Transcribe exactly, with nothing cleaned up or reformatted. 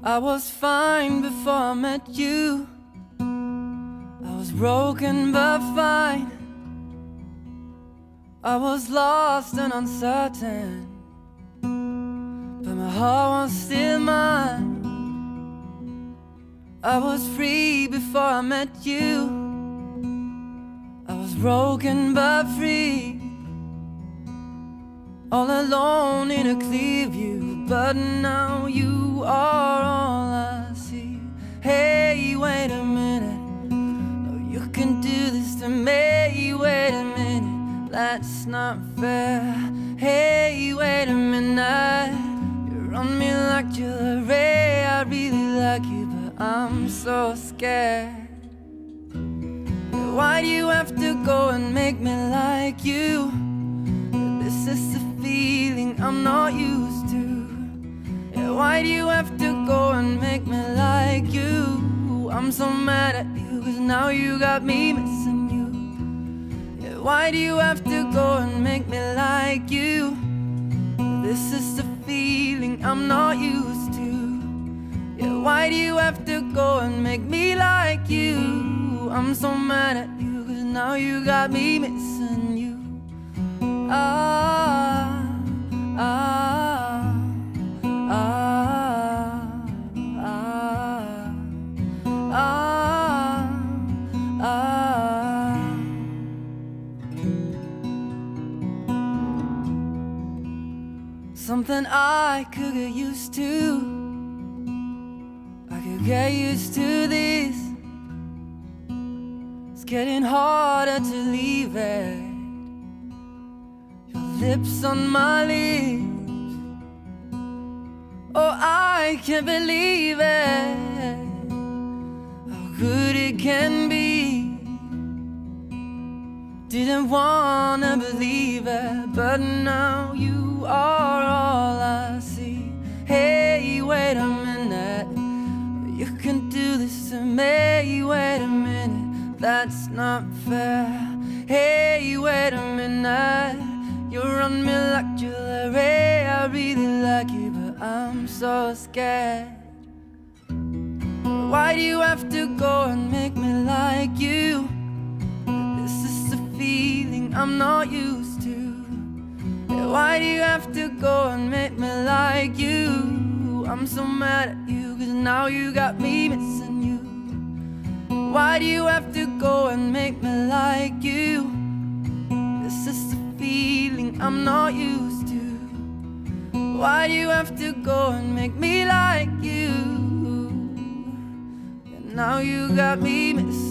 I was fine before I met you. I was broken but fine. I was lost and uncertain, but my heart was still mine. I was free before I met you. I was broken but free, all alone in a clear view. But now you are all I see. Hey, wait a minute, no, you can do this to me. Wait a minute, that's not fair. Hey, wait a minute, you're on me like jewelry. I really like you, but I'm so scared. Why do you have to go and make me like you? This is the feeling I'm not used to. Yeah, why do you have to go and make me like you? I'm so mad at you, cause now you got me missing you. Yeah, why do you have to go and make me like you? This is the feeling I'm not used to. Yeah, why do you have to go and make me like you? I'm so mad at you, cause now you got me missing you. Ah, ah, ah, ah, ah, ah. Something I could get used to. I could get used to this. It's getting harder to leave it. Your lips on my lips. Oh, I can't believe it. How good it can be. Didn't wanna believe it, but now you are all I see. Hey, wait a minute, you can do this to me. Wait a minute, that's not fair. Hey, wait a minute, you're on me like jewelry. I really like you, but I'm so scared. Why do you have to go and make me like you? This is the feeling I'm not used to. Yeah, why do you have to go and make me like you? I'm so mad at you, cause now you got me missing you. Why do you have to go and make me like you? This is the feeling I'm not used to. Why do you have to go and make me like you? And now you got me missing